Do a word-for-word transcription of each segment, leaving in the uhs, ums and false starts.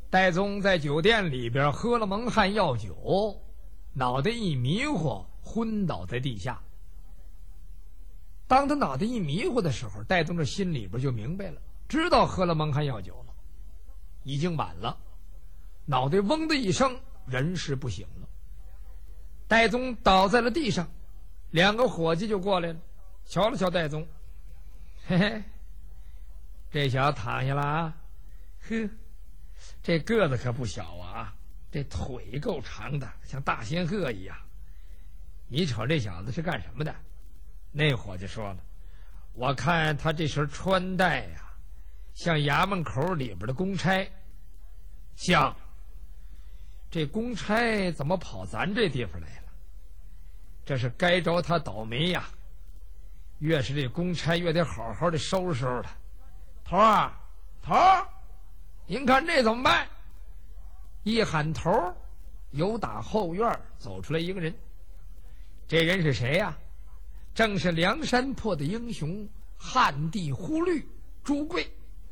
戴宗在酒店里边喝了蒙汗药酒，脑袋一迷糊，昏倒在地下。当他脑袋一迷糊的时候，戴宗这心里边就明白了，知道喝了蒙汗药酒了，已经晚了，脑袋嗡的一声，人事不省了。戴宗倒在了地上，两个伙计就过来了，瞧了瞧戴宗，嘿嘿，这小子躺下了啊，呵，这个子可不小啊，这腿够长的，像大仙鹤一样。你瞅这小子是干什么的？那伙计说了，我看他这身穿戴呀、啊，像衙门口里边的公差。像这公差怎么跑咱这地方来了？这是该着他倒霉呀！越是这公差越得好好的收拾收拾他。头儿，头儿，您看这怎么办？一喊头儿，由打后院走出来一个人。这人是谁呀？正是梁山泊的英雄汉帝忽律朱贵。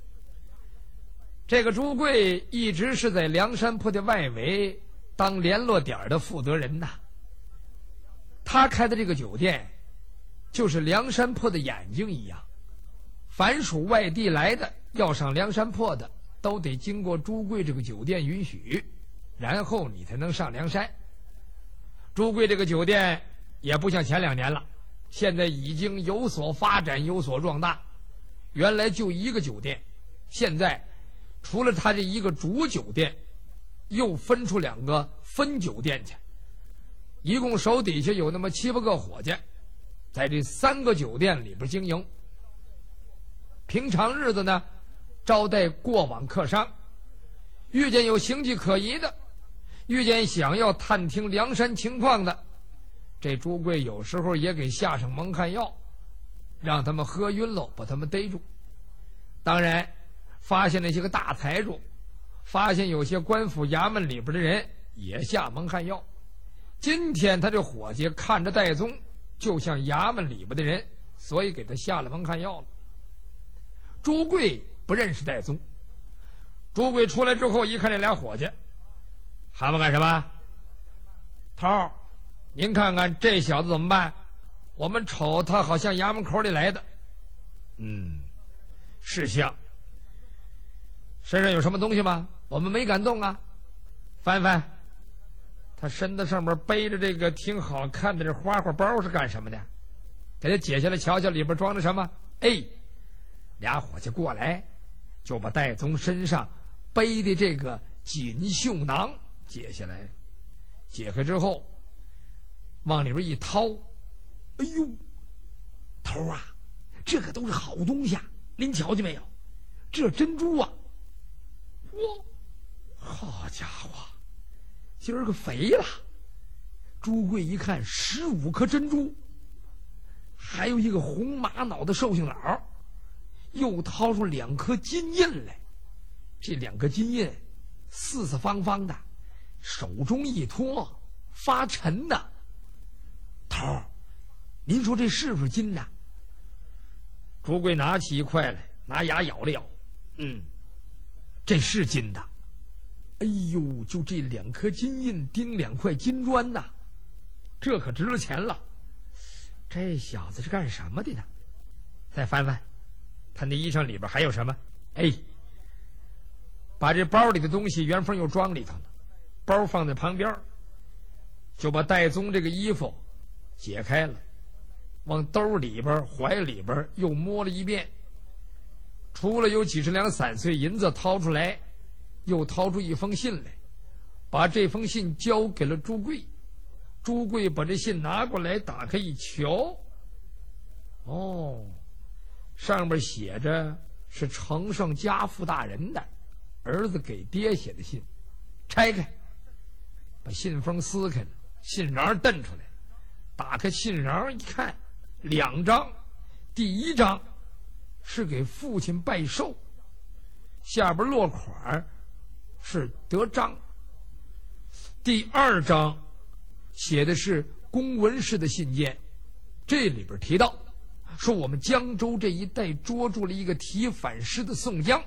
这个朱贵一直是在梁山泊的外围当联络点的负责人呐。他开的这个酒店就是梁山泊的眼睛一样，凡属外地来的要上梁山泊的都得经过朱贵这个酒店允许，然后你才能上梁山。朱贵这个酒店也不像前两年了，现在已经有所发展，有所壮大。原来就一个酒店，现在除了他这一个主酒店，又分出两个分酒店去，一共手底下有那么七八个伙计，在这三个酒店里边经营。平常日子呢，招待过往客商，遇见有形迹可疑的，遇见想要探听梁山情况的，这朱贵有时候也给下上蒙汗药，让他们喝晕了，把他们逮住。当然发现那些个大财主，发现有些官府衙门里边的人也下蒙汗药。今天他这伙计看着戴宗就像衙门里边的人，所以给他下了蒙汗药了。朱贵不认识戴宗，朱贵出来之后一看这俩伙计，喊我干什么？头儿，您看看这小子怎么办？我们瞅他好像衙门口里来的。嗯，是像。身上有什么东西吗？我们没敢动啊。翻翻，他身子上面背着这个挺好看的这花花包是干什么的？给他解下来瞧瞧，里边装着什么？哎，俩伙计过来，就把戴宗身上背的这个锦绣囊解下来，解开之后往里边一掏，哎呦，头啊，这可都是好东西啊！您瞧见没有？这珍珠啊！哇，好家伙，今儿个肥了！朱贵一看，十五颗珍珠，还有一个红玛瑙的寿星脑，又掏出两颗金印来。这两颗金印四四方方的，手中一托，发沉的。头儿，您说这是不是金的？朱贵拿起一块来，拿牙咬了咬，嗯，这是金的。哎呦，就这两颗金印钉两块金砖呐，这可值了钱了。这小子是干什么的呢？再翻翻，他那衣裳里边还有什么？哎，把这包里的东西原封又装里头了，包放在旁边，就把戴宗这个衣服解开了，往兜里边怀里边又摸了一遍，除了有几十两散碎银子掏出来，又掏出一封信来，把这封信交给了朱贵。朱贵把这信拿过来，打开一瞧，哦，上面写着是承圣家父大人的儿子给爹写的信。拆开，把信封撕开了，信瓤瞪出来，打开信瓤一看，两张，第一张是给父亲拜寿，下边落款是得章。第二章写的是公文式的信件，这里边提到说我们江州这一带捉住了一个提反诗的宋江，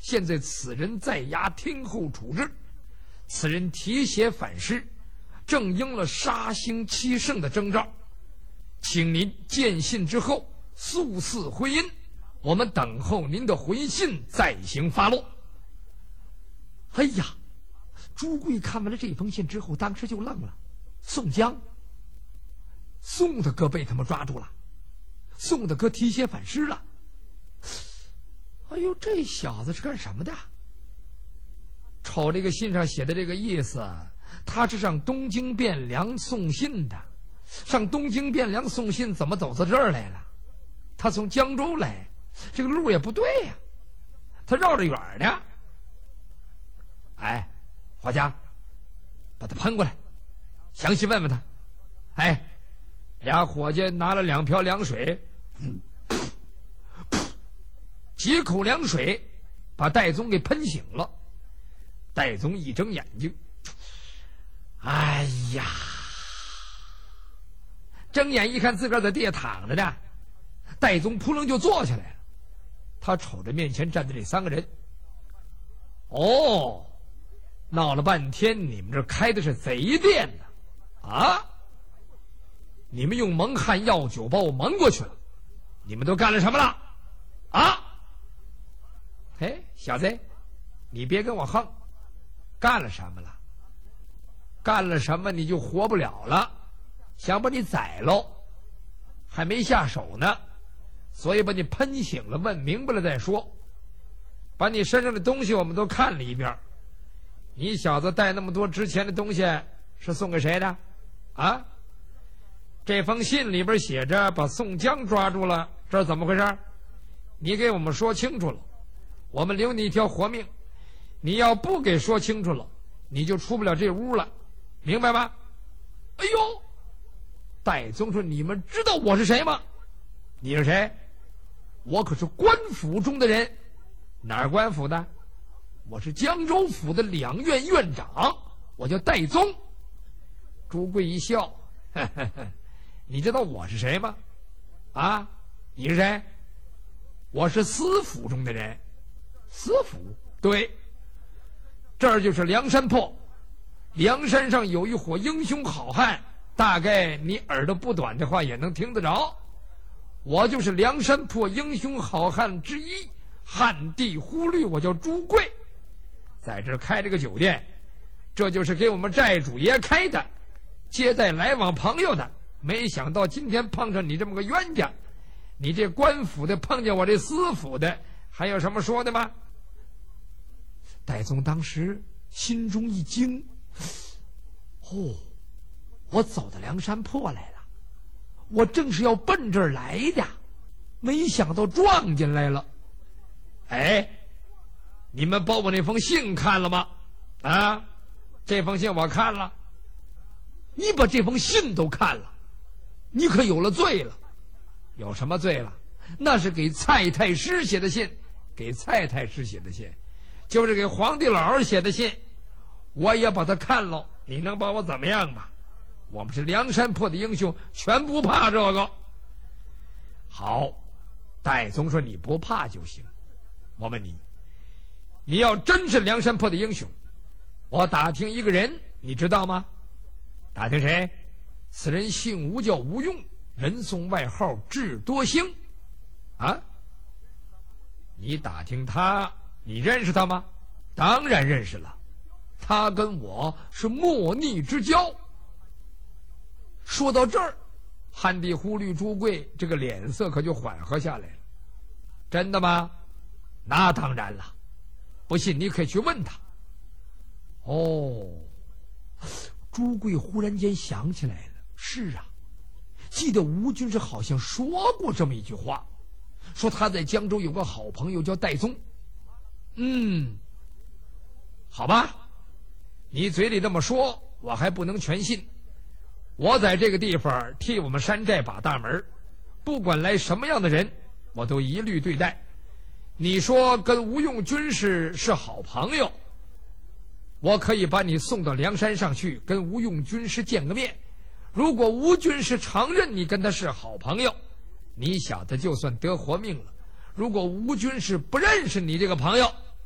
现在此人在衙听候处置，此人提携反诗，正应了杀星七圣的征兆，请您见信之后速赐回音，我们等候您的回信再行发落。哎呀，朱贵看完了这封信之后，当时就愣了。宋江，宋大哥被他们抓住了，宋大哥提携反诗了。哎呦，这小子是干什么的？瞅这个信上写的这个意思，他是上东京汴梁送信的。上东京汴梁送信，怎么走到这儿来了？他从江州来，这个路也不对呀、啊，他绕着远的。哎，华家，把他喷过来，详细问问他。哎，俩伙计拿了两瓢凉水，嗯、几口凉水把戴宗给喷醒了。戴宗一睁眼睛，哎呀，睁眼一看自个儿在地下躺着呢，戴宗扑棱就坐下来了。他瞅着面前站的这三个人，哦，闹了半天你们这开的是贼店呢，啊，你们用蒙汗药酒把我蒙过去了，你们都干了什么了？啊，哎，小子，你别跟我横，干了什么了？干了什么你就活不了了？想把你宰喽，还没下手呢，所以把你喷醒了，问明白了再说。把你身上的东西我们都看了一遍，你小子带那么多值钱的东西是送给谁的？啊？这封信里边写着把宋江抓住了，这是怎么回事？你给我们说清楚了，我们留你一条活命。你要不给说清楚了，你就出不了这屋了，明白吗？哎呦，戴宗说：“你们知道我是谁吗？”你是谁？我可是官府中的人。哪儿官府的？我是江州府的两院院长，我叫戴宗。朱贵一笑，呵呵呵，你知道我是谁吗？啊，你是谁？我是司府中的人。司府？对，这儿就是梁山泊。梁山上有一伙英雄好汉，大概你耳朵不短的话也能听得着。我就是梁山泊英雄好汉之一，汉地忽律，我叫朱贵，在这儿开这个酒店，这就是给我们寨主爷开的，接待来往朋友的。没想到今天碰上你这么个冤家，你这官府的碰见我这司府的，还有什么说的吗？戴宗当时心中一惊，哦，我走到梁山泊来了，我正是要奔这儿来的，没想到撞进来了。哎，你们把我那封信看了吗？啊，这封信我看了。你把这封信都看了，你可有了罪了。有什么罪了？那是给蔡太师写的信，给蔡太师写的信，就是给皇帝姥姥写的信，我也把它看了。你能把我怎么样吧？我们是梁山泊的英雄，全不怕这个。好，戴宗说你不怕就行。我问你，你要真是梁山泊的英雄，我打听一个人，你知道吗？打听谁？此人姓吴，叫吴用，人送外号智多星。啊？你打听他，你认识他吗？当然认识了，他跟我是莫逆之交。说到这儿，汉地忽律朱贵这个脸色可就缓和下来了。真的吗？那当然了，不信你可以去问他。哦，朱贵忽然间想起来了，是啊，记得吴军师好像说过这么一句话，说他在江州有个好朋友叫戴宗。嗯，好吧，你嘴里这么说，我还不能全信。我在这个地方替我们山寨把大门，不管来什么样的人，我都一律对待。你说跟吴用军师是好朋友，我可以把你送到梁山上去跟吴用军师见个面。如果吴军师承认你跟他是好朋友，你小子就算得活命了。如果吴军师不认识你这个朋友，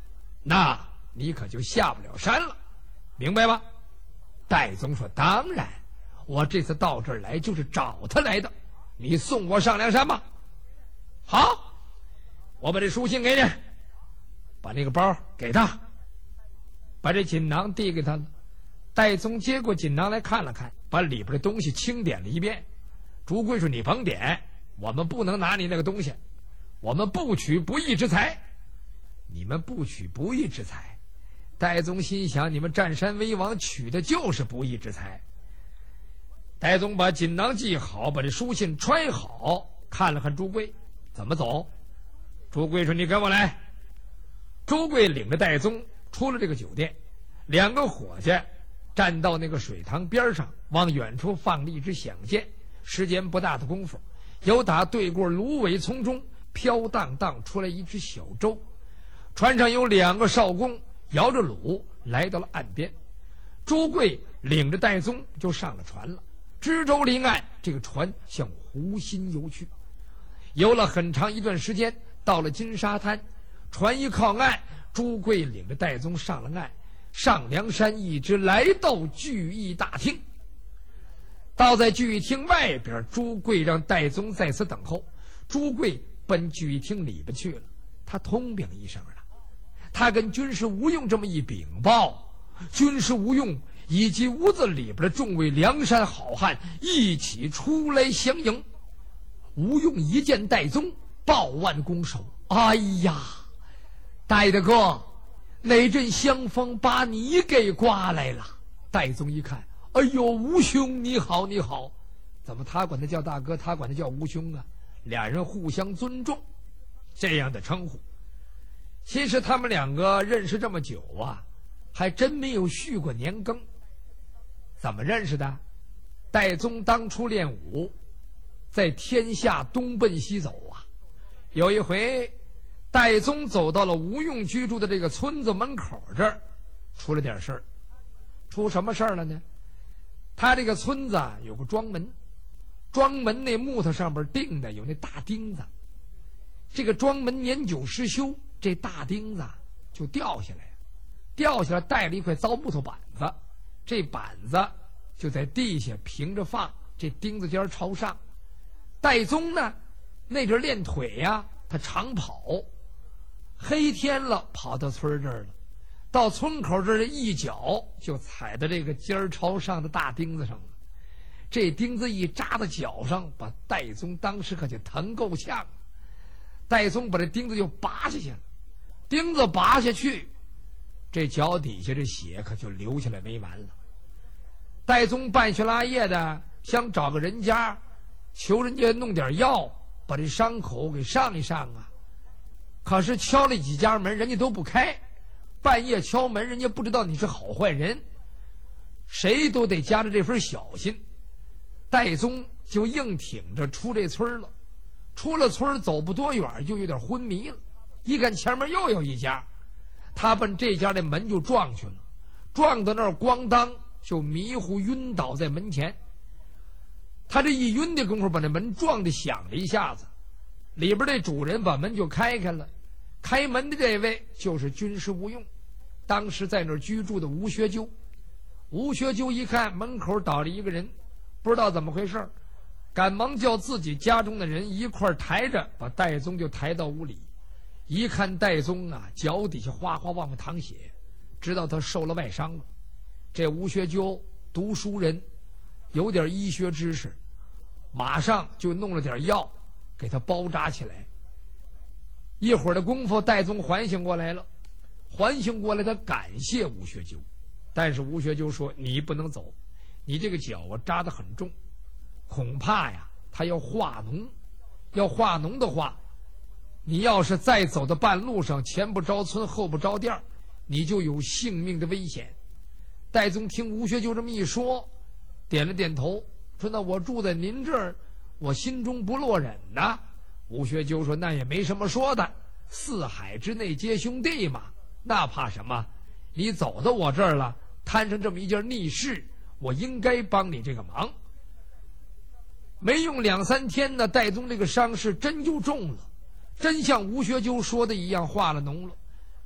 那你可就下不了山了，明白吧？戴宗说：“当然，我这次到这儿来就是找他来的，你送我上梁山吧。”好，我把这书信给你，把那个包给他，把这锦囊递给他了。戴宗接过锦囊来看了看，把里边的东西清点了一遍。朱贵说：“你甭点，我们不能拿你那个东西，我们不取不义之财。”你们不取不义之财，戴宗心想：你们占山为王取的就是不义之财。戴宗把锦囊系好，把这书信揣好，看了看朱贵，怎么走？朱贵说：“你跟我来。”朱贵领着戴宗出了这个酒店，两个伙计站到那个水塘边上，往远处放了一支响箭。时间不大的功夫，有打对过芦苇丛中飘荡荡出来一只小舟，船上有两个少工摇着橹来到了岸边。朱贵领着戴宗就上了船了，支舟临岸，这个船向湖心游去。游了很长一段时间，到了金沙滩，船一靠岸，朱贵领着戴宗上了岸，上梁山一直来到聚义大厅。到在聚义厅外边，朱贵让戴宗在此等候。朱贵奔聚义厅里边去了，他通禀一声了，他跟军师吴用这么一禀报，军师吴用以及屋子里边的众位梁山好汉一起出来相迎。吴用一见戴宗，抱腕拱手：“哎呀，戴大哥，哪阵香风把你给刮来了？”戴宗一看，哎呦，吴兄你好你好。怎么他管他叫大哥，他管他叫吴兄啊？俩人互相尊重，这样的称呼。其实他们两个认识这么久啊，还真没有续过年羹。怎么认识的？戴宗当初练武，在天下东奔西走啊。有一回，戴宗走到了吴用居住的这个村子门口这儿，出了点事儿。出什么事儿了呢？他这个村子啊有个庄门，庄门那木头上边钉的有那大钉子。这个庄门年久失修，这大钉子就掉下来，掉下来带了一块糟木头板子，这板子就在地下平着放，这钉子尖朝上。戴宗呢，那阵练腿呀、啊，他常跑，黑天了跑到村这儿了，到村口这儿一脚就踩到这个尖朝上的大钉子上了。这钉子一扎到脚上，把戴宗当时可就疼够呛。戴宗把这钉子就拔下去了，钉子拔下去，这脚底下这血可就流下来没完了。戴宗半夜拉夜的想找个人家，求人家弄点药把这伤口给上一上啊。可是敲了几家门，人家都不开。半夜敲门，人家不知道你是好坏人，谁都得夹着这份小心。戴宗就硬挺着出这村了。出了村走不多远，就有点昏迷了。一看前面又有一家，他奔这家的门就撞去了，撞到那儿咣当就迷糊晕倒在门前。他这一晕的功夫，把那门撞得响了一下子，里边这主人把门就开开了。开门的这位就是军师吴用，当时在那儿居住的吴学究。吴学究一看门口倒着一个人，不知道怎么回事，赶忙叫自己家中的人一块抬着，把戴宗就抬到屋里。一看戴宗啊，脚底下哗哗往外淌血，知道他受了外伤了。这吴学究读书人，有点医学知识，马上就弄了点药给他包扎起来。一会儿的功夫，戴宗缓醒过来了，缓醒过来他感谢吴学究，但是吴学究说：“你不能走，你这个脚啊扎得很重，恐怕呀他要化脓，要化脓的话，你要是再走到半路上，前不着村后不着店，你就有性命的危险。”戴宗听吴学究这么一说，点了点头，说：“那我住在您这儿，我心中不落忍呐。”吴学究说：“那也没什么说的，四海之内皆兄弟嘛，那怕什么？你走到我这儿了，摊上这么一件逆事，我应该帮你这个忙。”没用两三天呢，戴宗这个伤势真就重了，真像吴学究说的一样化了脓了。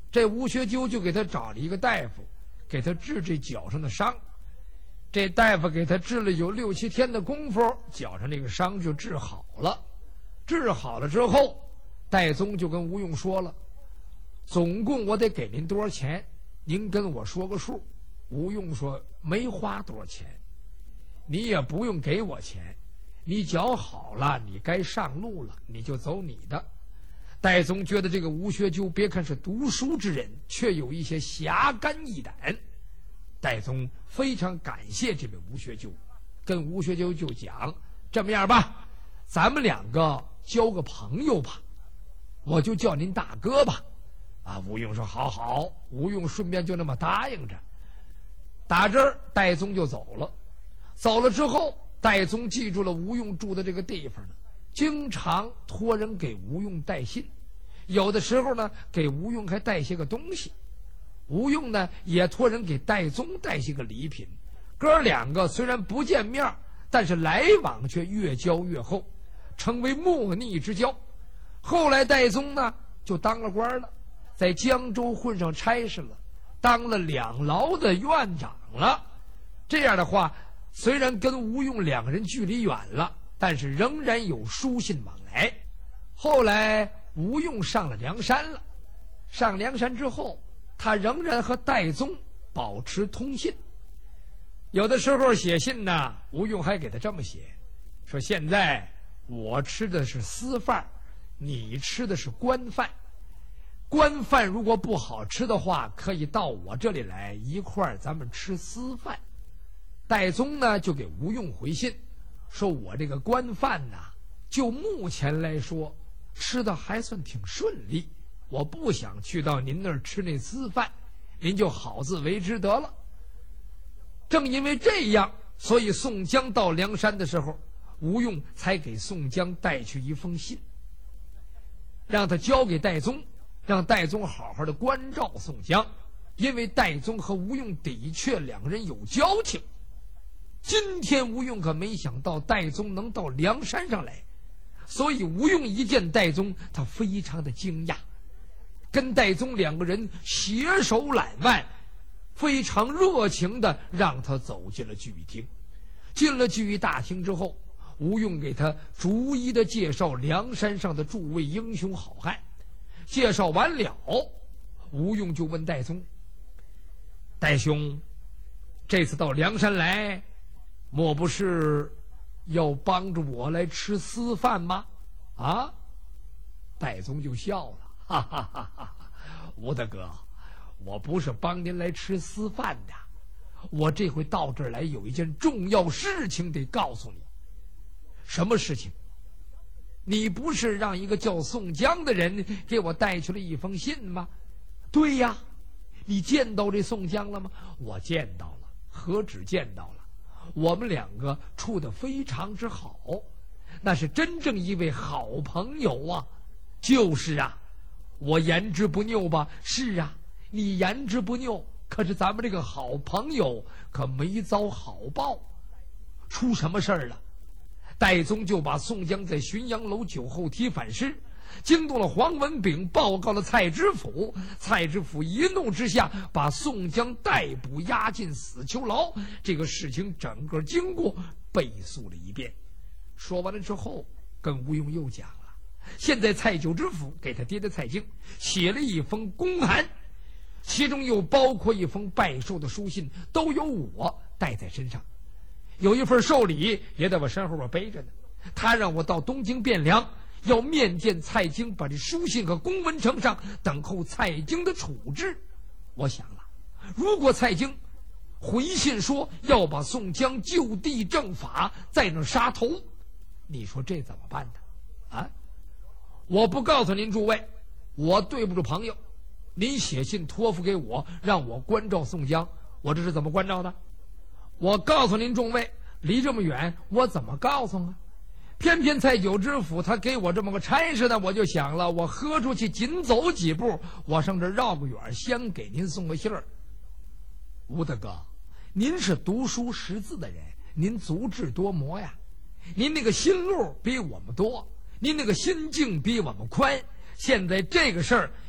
这吴学究就给他找了一个大夫，给他治这脚上的伤。这大夫给他治了有六七天的功夫，脚上这个伤就治好了。治好了之后，戴宗就跟吴用说了，总共我得给您多少钱，您跟我说个数。吴用说没花多少钱，你也不用给我钱，你脚好了，你该上路了，你就走你的。戴宗觉得这个吴学究别看是读书之人，却有一些侠肝义胆。戴宗非常感谢这位吴学究，跟吴学究就讲，这么样吧，咱们两个交个朋友吧，我就叫您大哥吧。啊，吴用说好好，吴用顺便就那么答应着。打这儿戴宗就走了。走了之后，戴宗记住了吴用住的这个地方呢，经常托人给吴用带信，有的时候呢给吴用还带些个东西。吴用呢也托人给戴宗带些个礼品，哥两个虽然不见面，但是来往却越交越厚，成为莫逆之交。后来戴宗呢就当了官了，在江州混上差事了，当了两牢的院长了。这样的话，虽然跟吴用两个人距离远了，但是仍然有书信往来。后来吴用上了梁山了，上梁山之后，他仍然和戴宗保持通信。有的时候写信呢，吴用还给他这么写，说现在我吃的是私饭，你吃的是官饭。官饭如果不好吃的话，可以到我这里来一块儿咱们吃私饭。戴宗呢就给吴用回信，说我这个官饭呢，就目前来说吃的还算挺顺利，我不想去到您那儿吃那私饭，您就好自为之得了。正因为这样，所以宋江到梁山的时候，吴用才给宋江带去一封信，让他交给戴宗，让戴宗好好的关照宋江。因为戴宗和吴用的确两人有交情。今天吴用可没想到戴宗能到梁山上来，所以吴用一见戴宗，他非常的惊讶，跟戴宗两个人携手揽腕，非常热情的让他走进了聚义厅。进了聚义大厅之后，吴用给他逐一的介绍梁山上的诸位英雄好汉。介绍完了，吴用就问戴宗，戴兄，这次到梁山来，莫不是要帮着我来吃私饭吗？啊？戴宗就笑了，哈哈哈哈！吴大哥，我不是帮您来吃私饭的，我这回到这儿来有一件重要事情得告诉你。什么事情？你不是让一个叫宋江的人给我带去了一封信吗？对呀，你见到这宋江了吗？我见到了，何止见到了，我们两个处得非常之好，那是真正一位好朋友啊。就是啊，我言之不拗吧？是啊，你言之不拗，可是咱们这个好朋友可没遭好报。出什么事儿了？戴宗就把宋江在浔阳楼酒后踢反诗，惊动了黄文炳，报告了蔡知府。蔡知府一怒之下，把宋江逮捕押进死囚牢。这个事情整个经过背述了一遍。说完了之后，跟吴用又讲了，现在蔡九知府给他爹的蔡京写了一封公函，其中又包括一封拜寿的书信，都由我带在身上。有一份寿礼也在我身后边背着呢，他让我到东京汴梁，要面见蔡京，把这书信和公文呈上，等候蔡京的处置。我想了，如果蔡京回信说要把宋江就地正法，在那杀头，你说这怎么办呢？啊，我不告诉您诸位，我对不住朋友，您写信托付给我，让我关照宋江，我这是怎么关照的？我告诉您众位，离这么远，我怎么告诉啊？偏偏蔡九知府他给我这么个差事呢，我就想了，我喝出去紧走几步，我上这绕个远，先给您送个信儿。吴大哥，您是读书识字的人，您足智多谋呀，您那个心路比我们多，您那个心境比我们宽。现在这个事儿，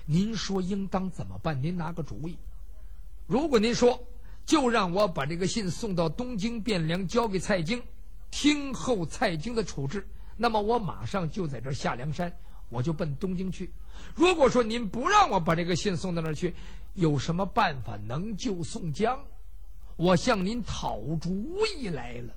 您说应当怎么办？您拿个主意。如果您说就让我把这个信送到东京汴梁，交给蔡京，听候蔡京的处置，那么我马上就在这儿下梁山，我就奔东京去。如果说您不让我把这个信送到那儿去，有什么办法能救宋江？我向您讨主意来了。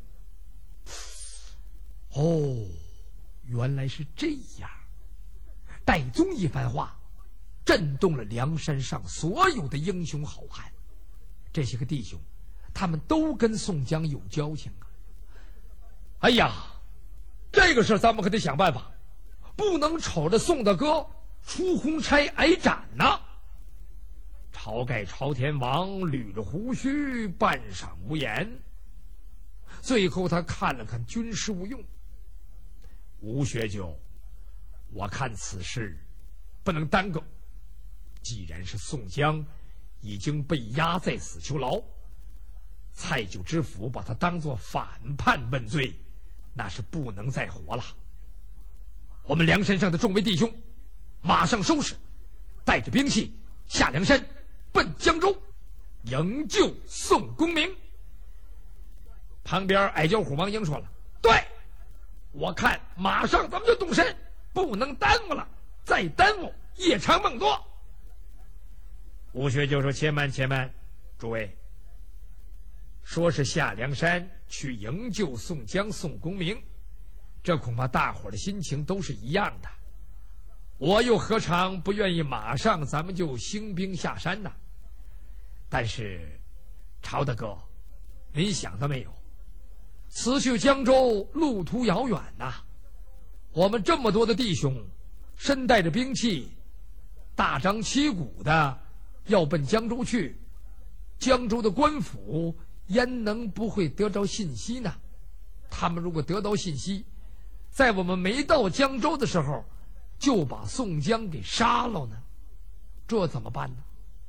哦，原来是这样。戴宗一番话震动了梁山上所有的英雄好汉。这些个弟兄他们都跟宋江有交情啊。哎呀，这个事咱们可得想办法，不能瞅着宋大哥出红差挨斩呐。晁盖朝天王捋着胡须，半晌无言。最后他看了看军师吴用，吴学究，我看此事不能耽搁。既然是宋江已经被押在死囚牢，蔡九知府把他当作反叛问罪，那是不能再活了。我们梁山上的众位弟兄马上收拾，带着兵器下梁山，奔江州营救宋公明。旁边矮脚虎王英说了，对，我看马上咱们就动身，不能耽误了，再耽误夜长梦多。吴学究说，且慢且慢，诸位，说是下梁山去营救宋江宋公明，这恐怕大伙的心情都是一样的，我又何尝不愿意马上咱们就兴兵下山呢？但是晁大哥，您想到没有，此去江州路途遥远呐、啊，我们这么多的弟兄身带着兵器，大张旗鼓的要奔江州去，江州的官府焉能不会得着信息呢？他们如果得到信息，在我们没到江州的时候就把宋江给杀了呢，这怎么办呢？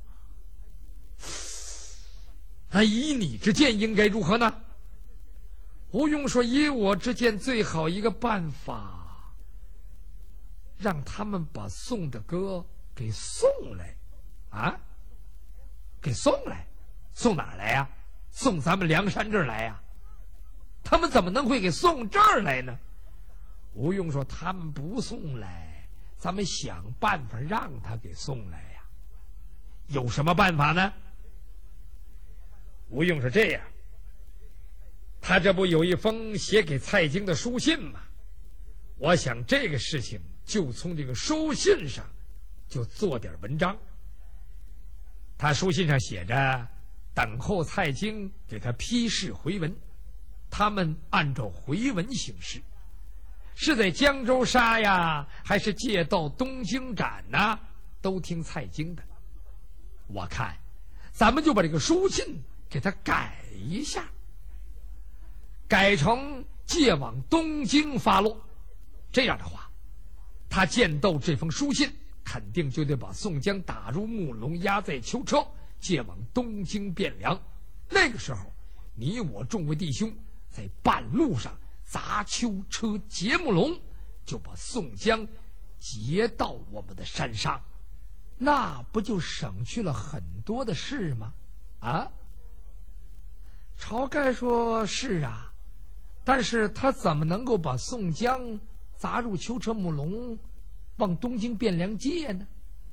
那以你之见应该如何呢？吴用说，以我之见，最好一个办法，让他们把宋大哥给送来啊，给送来，送哪儿来呀？送咱们梁山这儿来呀？他们怎么能会给送这儿来呢？吴用说，他们不送来，咱们想办法让他给送来呀。有什么办法呢？吴用是这样，他这不有一封写给蔡京的书信吗？我想这个事情就从这个书信上就做点文章。他书信上写着，等候蔡京给他批示回文，他们按照回文行事，是在江州杀呀，还是借到东京斩呐，都听蔡京的。我看咱们就把这个书信给他改一下，改成借往东京发落。这样的话，他见到这封书信，肯定就得把宋江打入木笼，押在囚车，借往东京汴梁。那个时候，你我众位弟兄在半路上砸囚车劫木笼，就把宋江劫到我们的山上，那不就省去了很多的事吗？啊？晁盖说，是啊，但是他怎么能够把宋江砸入囚车木笼，往东京汴梁借呢？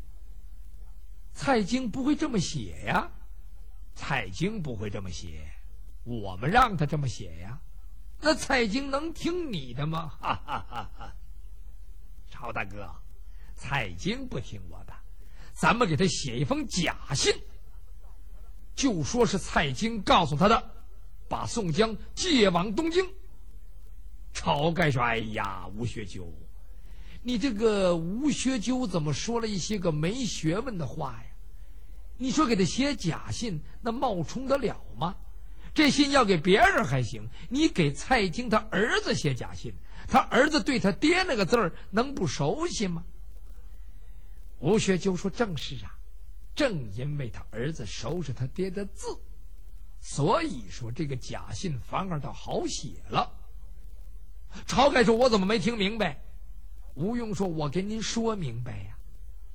蔡京不会这么写呀，蔡京不会这么写，我们让他这么写呀。那蔡京能听你的吗？哈哈哈哈！晁大哥，蔡京不听我的，咱们给他写一封假信，就说是蔡京告诉他的，把宋江借往东京。晁盖说，哎呀，吴学究，你这个吴学究怎么说了一些个没学问的话呀？你说给他写假信，那冒充得了吗？这信要给别人还行，你给蔡京他儿子写假信，他儿子对他爹那个字儿能不熟悉吗？吴学究说，正是啊，正因为他儿子熟悉他爹的字，所以说这个假信反而倒好写了。晁盖说，我怎么没听明白？吴用说，我给您说明白呀，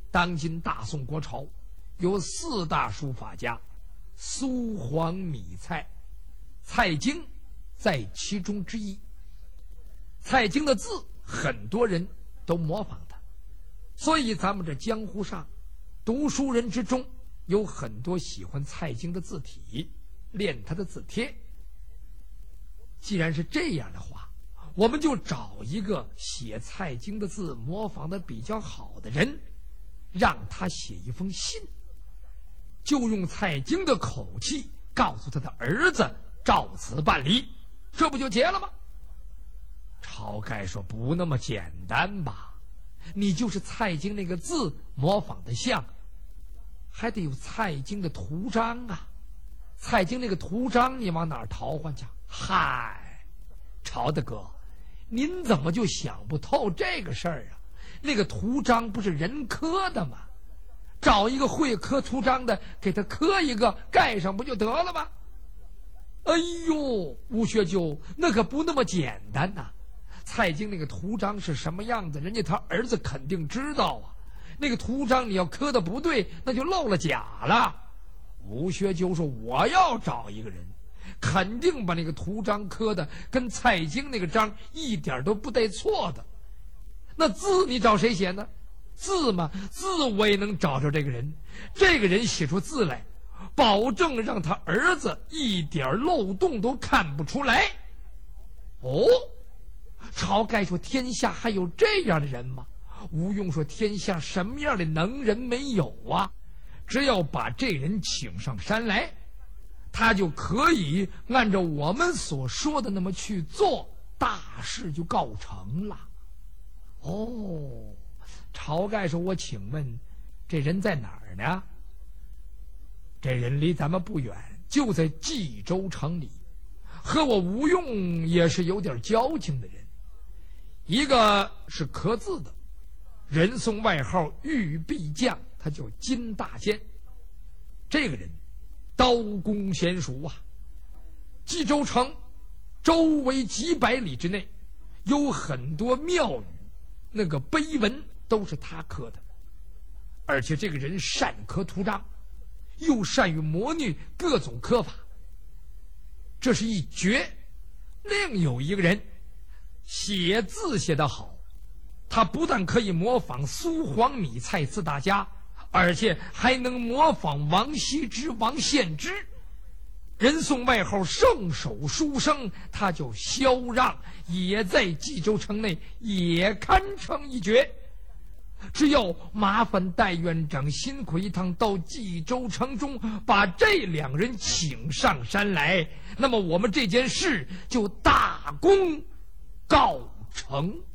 当今大宋国朝有四大书法家，苏黄米蔡，蔡京在其中之一。蔡京的字很多人都模仿他，所以咱们这江湖上读书人之中有很多喜欢蔡京的字体，练他的字帖。既然是这样的话，我们就找一个写蔡京的字模仿的比较好的人，让他写一封信，就用蔡京的口气告诉他的儿子照此办理，这不就结了吗？晁盖说不那么简单吧，你就是蔡京那个字模仿的像，还得有蔡京的图章啊，蔡京那个图章你往哪儿淘换去？嗨，晁大哥，您怎么就想不透这个事儿啊？那个图章不是人刻的吗？找一个会刻图章的，给他刻一个盖上不就得了吗？哎呦，吴学究，那可不那么简单呐、啊！蔡京那个图章是什么样子，人家他儿子肯定知道啊。那个图章你要刻的不对，那就露了假了。吴学究说，我要找一个人，肯定把那个图章刻的跟蔡京那个章一点都不带错的。那字你找谁写呢？字嘛，字我也能找着这个人，这个人写出字来，保证让他儿子一点漏洞都看不出来。哦，晁盖说，天下还有这样的人吗？吴用说，天下什么样的能人没有啊？只要把这人请上山来，他就可以按照我们所说的那么去做，大事就告成了。哦，晁盖说，我请问这人在哪儿呢？这人离咱们不远，就在冀州城里，和我吴用也是有点交情的人。一个是刻字的，人送外号玉壁匠，他叫金大坚。这个人刀工娴熟啊。冀州城周围几百里之内有很多庙宇，那个碑文都是他刻的，而且这个人善刻图章，又善于模拟各种刻法，这是一绝。另有一个人写字写得好，他不但可以模仿苏黄米蔡四大家，而且还能模仿王羲之、王献之，人送外号圣手书生，他叫萧让，也在冀州城内也堪称一绝。只要麻烦戴院长辛苦一趟到冀州城中，把这两人请上山来，那么我们这件事就大功告成。